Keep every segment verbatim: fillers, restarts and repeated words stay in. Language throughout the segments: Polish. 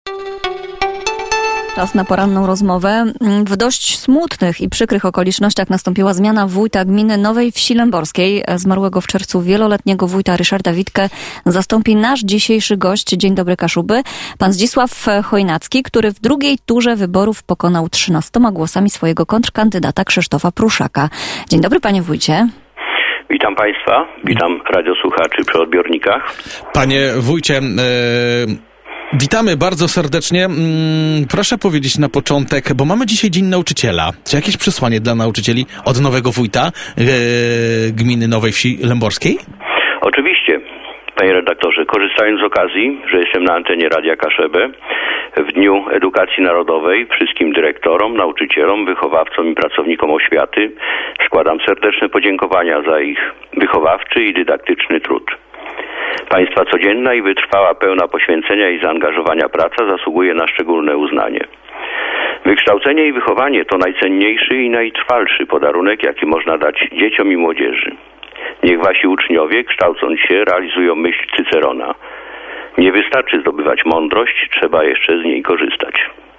Czas na poranną rozmowę. W dość smutnych i przykrych okolicznościach nastąpiła zmiana wójta gminy Nowej Wsi Lęborskiej. Zmarłego w czerwcu wieloletniego wójta Ryszarda Witkę zastąpi nasz dzisiejszy gość. Dzień dobry, Kaszuby. Pan Zdzisław Chojnacki, który w drugiej turze wyborów pokonał trzynastoma głosami swojego kontrkandydata Krzysztofa Pruszaka. Dzień dobry, panie wójcie. Witam państwa, witam radiosłuchaczy przy odbiornikach. Panie wójcie, yy... witamy bardzo serdecznie. Proszę powiedzieć na początek, bo mamy dzisiaj Dzień Nauczyciela. Czy jakieś przesłanie dla nauczycieli od nowego wójta e, gminy Nowej Wsi Lęborskiej? Oczywiście, panie redaktorze. Korzystając z okazji, że jestem na antenie Radia Kaszebę, w Dniu Edukacji Narodowej wszystkim dyrektorom, nauczycielom, wychowawcom i pracownikom oświaty składam serdeczne podziękowania za ich wychowawczy i dydaktyczny trud. Państwa codzienna i wytrwała, pełna poświęcenia i zaangażowania praca zasługuje na szczególne uznanie. Wykształcenie i wychowanie to najcenniejszy i najtrwalszy podarunek, jaki można dać dzieciom i młodzieży. Niech wasi uczniowie, kształcąc się, realizują myśl Cycerona. Nie wystarczy zdobywać mądrość, trzeba jeszcze z niej korzystać.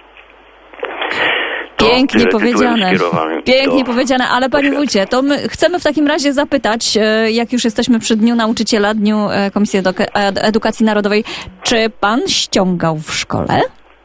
Pięknie powiedziane. Pięknie do... powiedziane, ale panie wójcie, to my chcemy w takim razie zapytać, jak już jesteśmy przy Dniu Nauczyciela, Dniu Komisji Edukacji Narodowej, czy pan ściągał w szkole?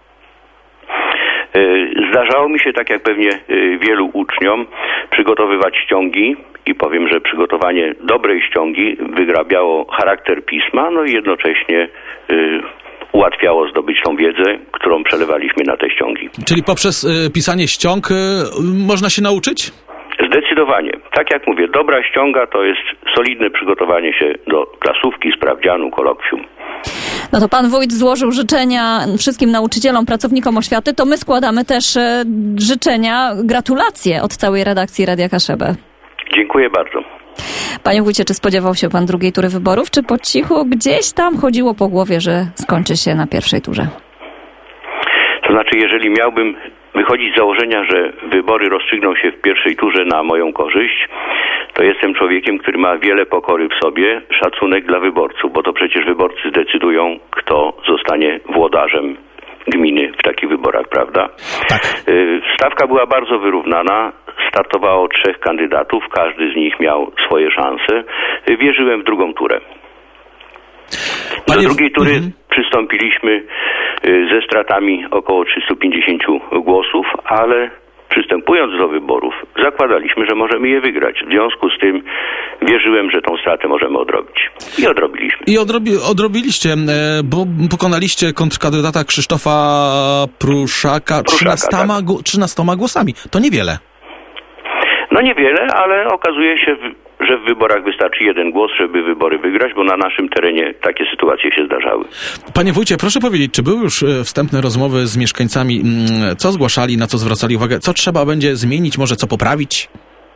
Zdarzało mi się, tak jak pewnie wielu uczniom, przygotowywać ściągi i powiem, że przygotowanie dobrej ściągi wygrabiało charakter pisma, no i jednocześnie ułatwiało zdobyć tą wiedzę, którą przelewaliśmy na te ściągi. Czyli poprzez y, pisanie ściąg y, można się nauczyć? Zdecydowanie. Tak jak mówię, dobra ściąga to jest solidne przygotowanie się do klasówki, sprawdzianu, kolokwium. No to pan wójt złożył życzenia wszystkim nauczycielom, pracownikom oświaty, to my składamy też e, życzenia, gratulacje od całej redakcji Radia Kaszebę. Dziękuję bardzo. Panie wójcie, czy spodziewał się pan drugiej tury wyborów, czy po cichu gdzieś tam chodziło po głowie, że skończy się na pierwszej turze? To znaczy, jeżeli miałbym wychodzić z założenia, że wybory rozstrzygną się w pierwszej turze na moją korzyść, to jestem człowiekiem, który ma wiele pokory w sobie, szacunek dla wyborców, bo to przecież wyborcy decydują, kto zostanie włodarzem gminy w takich wyborach, prawda? Tak. Stawka była bardzo wyrównana. Startowało trzech kandydatów, każdy z nich miał swoje szanse. Wierzyłem w drugą turę. Do Panie... drugiej tury mhm. przystąpiliśmy ze stratami około trzysta pięćdziesiąt głosów, ale przystępując do wyborów zakładaliśmy, że możemy je wygrać. W związku z tym wierzyłem, że tą stratę możemy odrobić. I odrobiliśmy. I odrobi, odrobiliście, bo pokonaliście kontrkandydata Krzysztofa Pruszaka, Pruszaka trzynastoma, tak. trzynastoma głosami. To niewiele. No niewiele, ale okazuje się, że w wyborach wystarczy jeden głos, żeby wybory wygrać, bo na naszym terenie takie sytuacje się zdarzały. Panie wójcie, proszę powiedzieć, czy były już wstępne rozmowy z mieszkańcami, co zgłaszali, na co zwracali uwagę, co trzeba będzie zmienić, może co poprawić?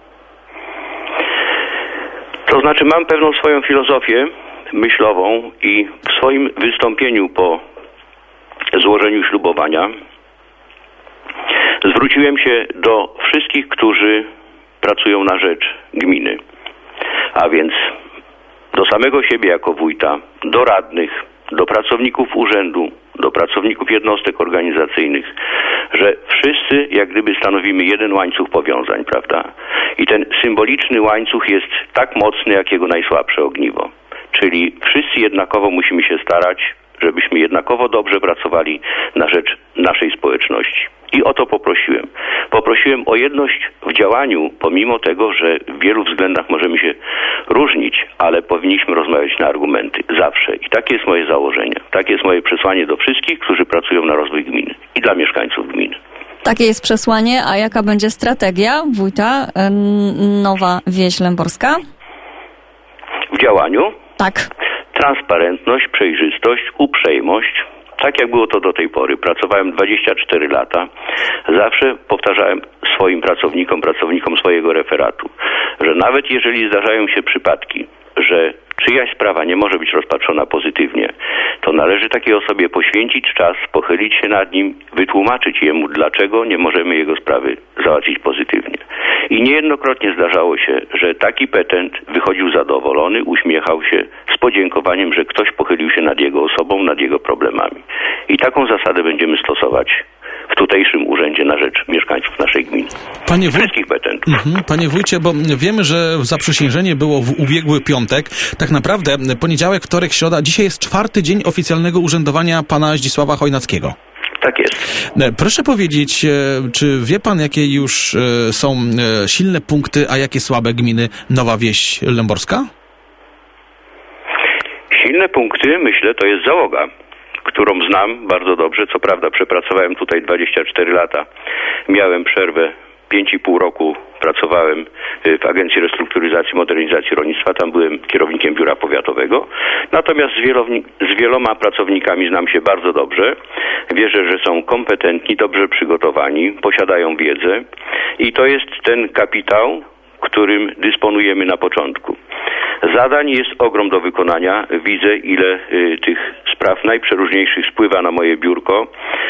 To znaczy mam pewną swoją filozofię myślową i w swoim wystąpieniu po złożeniu ślubowania zwróciłem się do wszystkich, którzy pracują na rzecz gminy, a więc do samego siebie jako wójta, do radnych, do pracowników urzędu, do pracowników jednostek organizacyjnych, że wszyscy jak gdyby stanowimy jeden łańcuch powiązań, prawda? I ten symboliczny łańcuch jest tak mocny, jak jego najsłabsze ogniwo. Czyli wszyscy jednakowo musimy się starać, żebyśmy jednakowo dobrze pracowali na rzecz naszej społeczności. I o to poprosiłem. Poprosiłem o jedność w działaniu, pomimo tego, że w wielu względach możemy się różnić, ale powinniśmy rozmawiać na argumenty. Zawsze. I takie jest moje założenie. Takie jest moje przesłanie do wszystkich, którzy pracują na rozwój gminy. I dla mieszkańców gminy. Takie jest przesłanie, a jaka będzie strategia wójta Nowa Wieś Lęborska? W działaniu? Tak. Transparentność, przejrzystość, uprzejmość. Tak jak było to do tej pory. Pracowałem dwadzieścia cztery lata. Zawsze powtarzałem swoim pracownikom, pracownikom swojego referatu, że nawet jeżeli zdarzają się przypadki, że czyjaś sprawa nie może być rozpatrzona pozytywnie, to należy takiej osobie poświęcić czas, pochylić się nad nim, wytłumaczyć jemu, dlaczego nie możemy jego sprawy załatwić pozytywnie. I niejednokrotnie zdarzało się, że taki petent wychodził zadowolony, uśmiechał się z podziękowaniem, że ktoś pochylił się nad jego osobą, nad jego problemami. I taką zasadę będziemy stosować w tutejszym urzędzie na rzecz mieszkańców naszej gminy. Panie wuj... Wszystkich petentów. Mhm, panie wójcie, bo wiemy, że zaprzysiężenie było w ubiegły piątek. Tak naprawdę poniedziałek, wtorek, środa. Dzisiaj jest czwarty dzień oficjalnego urzędowania pana Zdzisława Chojnackiego. Tak jest. Proszę powiedzieć, czy wie pan, jakie już są silne punkty, a jakie słabe gminy Nowa Wieś Lęborska? Silne punkty, myślę, to jest załoga, którą znam bardzo dobrze. Co prawda przepracowałem tutaj dwadzieścia cztery lata. Miałem przerwę pięć i pół roku, pracowałem w Agencji Restrukturyzacji i Modernizacji Rolnictwa. Tam byłem kierownikiem biura powiatowego. Natomiast z, wielowni- z wieloma pracownikami znam się bardzo dobrze. Wierzę, że są kompetentni, dobrze przygotowani, posiadają wiedzę i to jest ten kapitał, którym dysponujemy na początku. Zadań jest ogrom do wykonania. Widzę, ile y, tych spraw najprzeróżniejszych spływa na moje biurko.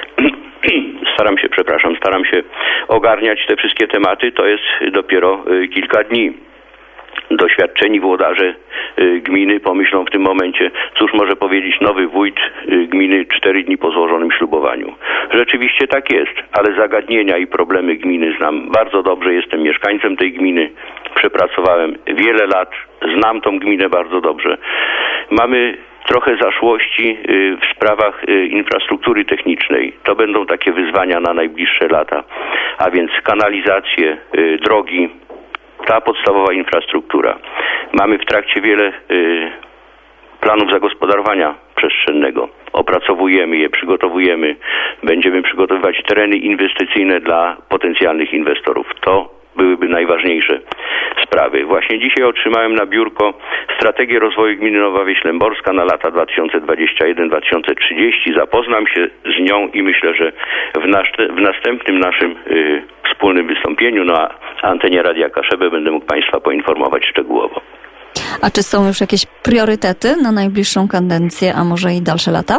Staram się, przepraszam, staram się ogarniać te wszystkie tematy. To jest dopiero y, kilka dni. Doświadczeni włodarze y, gminy pomyślą w tym momencie, cóż może powiedzieć nowy wójt y, gminy cztery dni po złożonym ślubowaniu. Rzeczywiście tak jest, ale zagadnienia i problemy gminy znam bardzo dobrze. Jestem mieszkańcem tej gminy, przepracowałem wiele lat, znam tą gminę bardzo dobrze. Mamy trochę zaszłości y, w sprawach y, infrastruktury technicznej. To będą takie wyzwania na najbliższe lata, a więc kanalizacje, y, drogi, ta podstawowa infrastruktura. Mamy w trakcie wiele y, planów zagospodarowania przestrzennego. Opracowujemy je, przygotowujemy. Będziemy przygotowywać tereny inwestycyjne dla potencjalnych inwestorów. To byłyby najważniejsze sprawy. Właśnie dzisiaj otrzymałem na biurko strategię rozwoju gminy Nowa Wieś Lęborska na lata dwa tysiące dwudziesty pierwszy do dwa tysiące trzydziestego. Zapoznam się z nią i myślę, że w, nasz, w następnym naszym y, wspólnym wystąpieniu na antenie Radia Kaszebę będę mógł Państwa poinformować szczegółowo. A czy są już jakieś priorytety na najbliższą kadencję, a może i dalsze lata?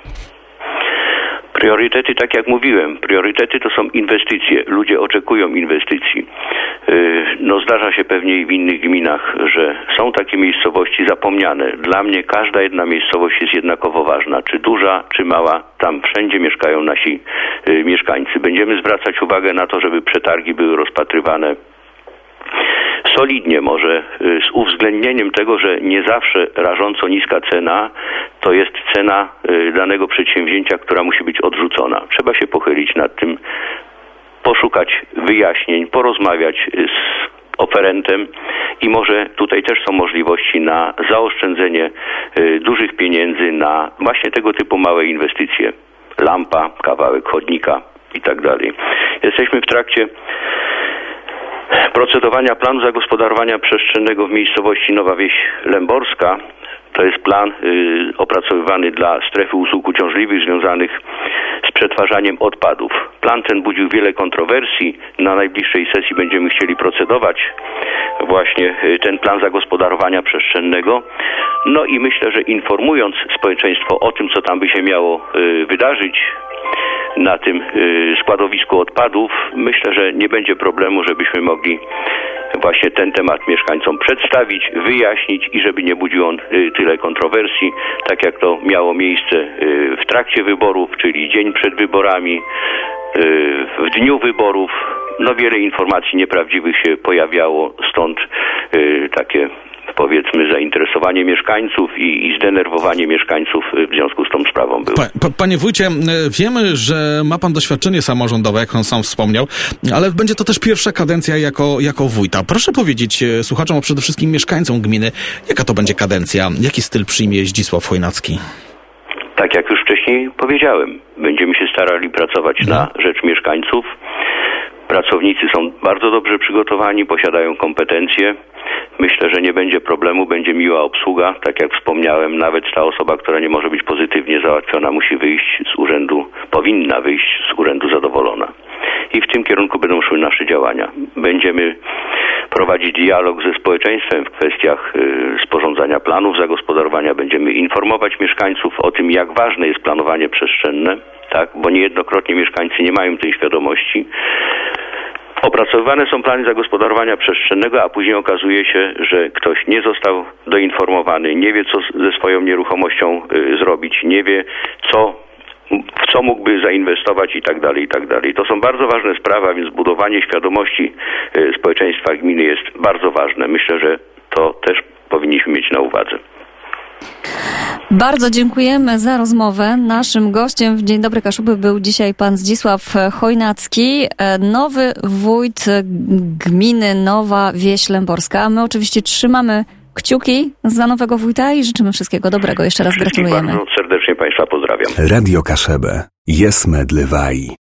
Priorytety, tak jak mówiłem, priorytety to są inwestycje. Ludzie oczekują inwestycji. No zdarza się pewnie i w innych gminach, że są takie miejscowości zapomniane. Dla mnie każda jedna miejscowość jest jednakowo ważna. Czy duża, czy mała, tam wszędzie mieszkają nasi mieszkańcy. Będziemy zwracać uwagę na to, żeby przetargi były rozpatrywane solidnie, może z uwzględnieniem tego, że nie zawsze rażąco niska cena to jest cena danego przedsięwzięcia, która musi być odrzucona. Trzeba się pochylić nad tym, poszukać wyjaśnień, porozmawiać z oferentem i może tutaj też są możliwości na zaoszczędzenie dużych pieniędzy na właśnie tego typu małe inwestycje. Lampa, kawałek chodnika i tak dalej. Jesteśmy w trakcie procedowania planu zagospodarowania przestrzennego w miejscowości Nowa Wieś Lęborska. To jest plan y, opracowywany dla strefy usług uciążliwych związanych z przetwarzaniem odpadów. Plan ten budził wiele kontrowersji. Na najbliższej sesji będziemy chcieli procedować właśnie y, ten plan zagospodarowania przestrzennego. No i myślę, że informując społeczeństwo o tym, co tam by się miało y, wydarzyć na tym y, składowisku odpadów, myślę, że nie będzie problemu, żebyśmy mogli właśnie ten temat mieszkańcom przedstawić, wyjaśnić i żeby nie budził on y, tyle kontrowersji, tak jak to miało miejsce y, w trakcie wyborów, czyli dzień przed wyborami, y, w dniu wyborów. No wiele informacji nieprawdziwych się pojawiało, stąd y, takie powiedzmy zainteresowanie mieszkańców i, i zdenerwowanie mieszkańców w związku z tą sprawą było. Pa, pa, panie wójcie, wiemy, że ma pan doświadczenie samorządowe, jak on sam wspomniał, ale będzie to też pierwsza kadencja jako, jako wójta. Proszę powiedzieć słuchaczom, a przede wszystkim mieszkańcom gminy, jaka to będzie kadencja, jaki styl przyjmie Zdzisław Chojnacki? Tak jak już wcześniej powiedziałem, będziemy się starali pracować no. na rzecz mieszkańców. Pracownicy są bardzo dobrze przygotowani, posiadają kompetencje. Myślę, że nie będzie problemu, będzie miła obsługa. Tak jak wspomniałem, nawet ta osoba, która nie może być pozytywnie załatwiona, musi wyjść z urzędu, powinna wyjść z urzędu zadowolona. I w tym kierunku będą szły nasze działania. Będziemy prowadzić dialog ze społeczeństwem w kwestiach sporządzania planów zagospodarowania. Będziemy informować mieszkańców o tym, jak ważne jest planowanie przestrzenne, tak, bo niejednokrotnie mieszkańcy nie mają tej świadomości. Opracowywane są plany zagospodarowania przestrzennego, a później okazuje się, że ktoś nie został doinformowany, nie wie, co ze swoją nieruchomością y, zrobić, nie wie, co, w co mógłby zainwestować i tak dalej, i tak dalej. To są bardzo ważne sprawy, a więc budowanie świadomości y, społeczeństwa gminy jest bardzo ważne. Myślę, że to też powinniśmy mieć na uwadze. Bardzo dziękujemy za rozmowę. Naszym gościem w Dzień Dobry Kaszuby był dzisiaj pan Zdzisław Chojnacki, nowy wójt gminy Nowa Wieś Lęborska. My oczywiście trzymamy kciuki za nowego wójta i życzymy wszystkiego dobrego. Jeszcze raz gratulujemy. Bardzo serdecznie Państwa pozdrawiam. Radio Kaszebę. Jest medlewaj.